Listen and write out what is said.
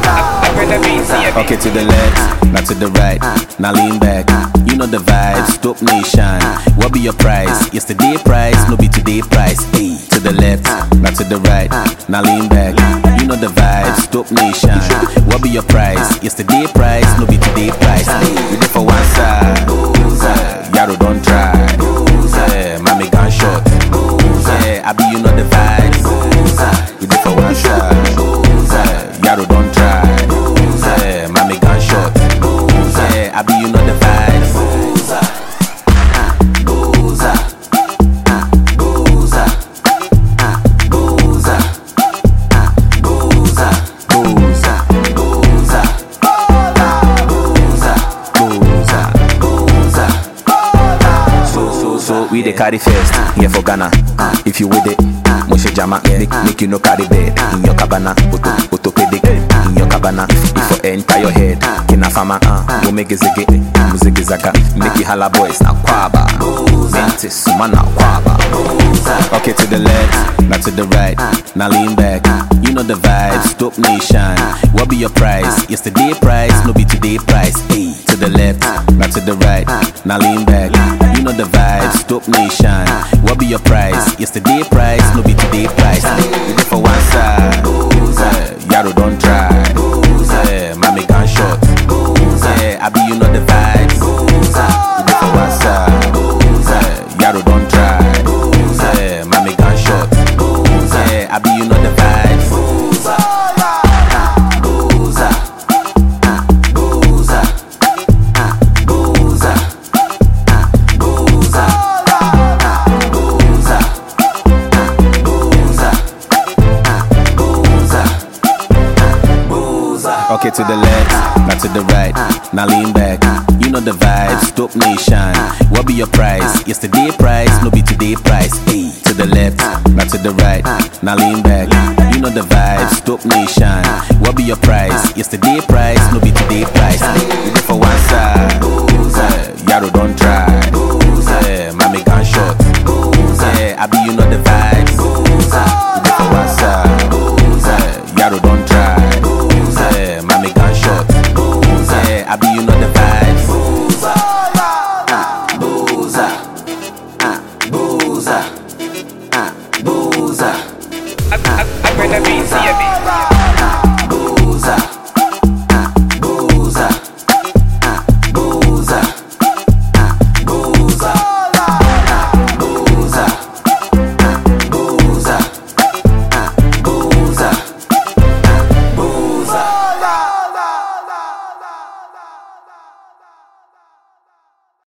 Okay, to the left, not to the right. Now lean back. You know the vibes, dope nation. What be your price? Yesterday price, no be today price. Hey, to the left, not to the right. Now lean back. You know the vibes, dope nation. What be your price? Yesterday price, no be today price. Hey, we there for one side. Yaro don't try. Mommy gunshot. I be you know the vibes. We there for one side. Yaro don't try. Mommy gunshot. I be you know the vibes. Booza. Booza. Booza. Booza. Booza. Booza. Booza. Booza. So we the carry first here for Ghana. If you with it, Moshe Jama, make you no carry bed in your cabana. Orthopedic in your cabana. If for enter your head, kina fama, we make zige, muzigi zaga, make you holla boys na kwaba. Mentis, man na kwaba. Okay, to the left, not to the right. Now lean back. You know the vibes, dope nation. What be your price? Yesterday price, no be today price. Hey, to the left, not to the right. Now lean back. You know the vibes, dope nation. What be your price? Yesterday price, no be today price. We go for one side. Yaro don't try. Mommy gunshot. I be you know the vibes. We go for one side. Yaro don't try. Mommy gunshot. I be you know the vibes. Booza. Booza. Booza. Booza. Booza. Booza. Okay, to the left, not to the right. Now lean back. You know the vibes, dope nation. What be your price? Yesterday price, no be today price. Hey, to the left, not to the right. Now lean back. You know the vibes, dope nation. What be your price? Yesterday price, no be today price. We go for one side. Yaro don't try. Mommy gunshot. I be you know